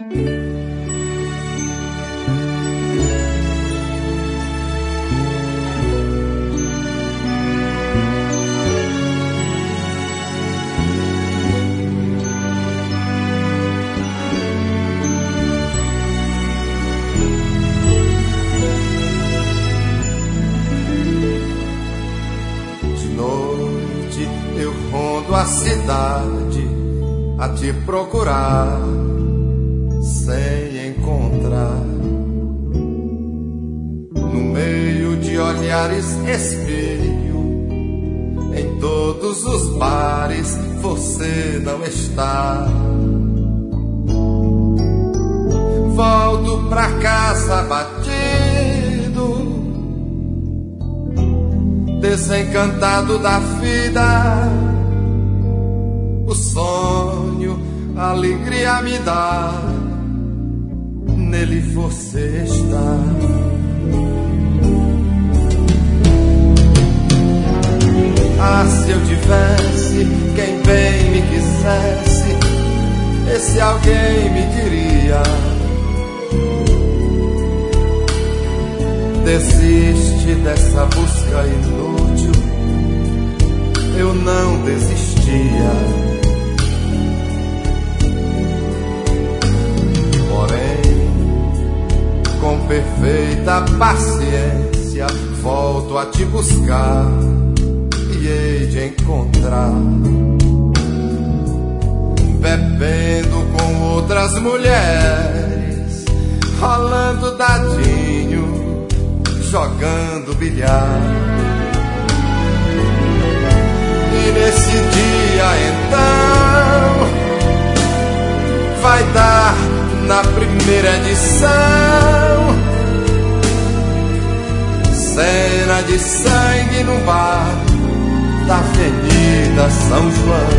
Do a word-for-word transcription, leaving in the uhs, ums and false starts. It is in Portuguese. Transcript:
A cidade a te procurar sem encontrar. No meio de olhares espelho, em todos os bares você não está. Volto pra casa batido, desencantado da vida. O sonho, a alegria me dá, nele você está. Ah, se eu tivesse quem bem me quisesse, esse alguém me diria: desiste dessa busca inútil. Eu não desistia. Com perfeita paciência volto a te buscar e hei de encontrar, bebendo com outras mulheres, rolando dadinho, jogando bilhar. E nesse dia então vai dar na primeira edição cena de sangue no bar da Avenida São João.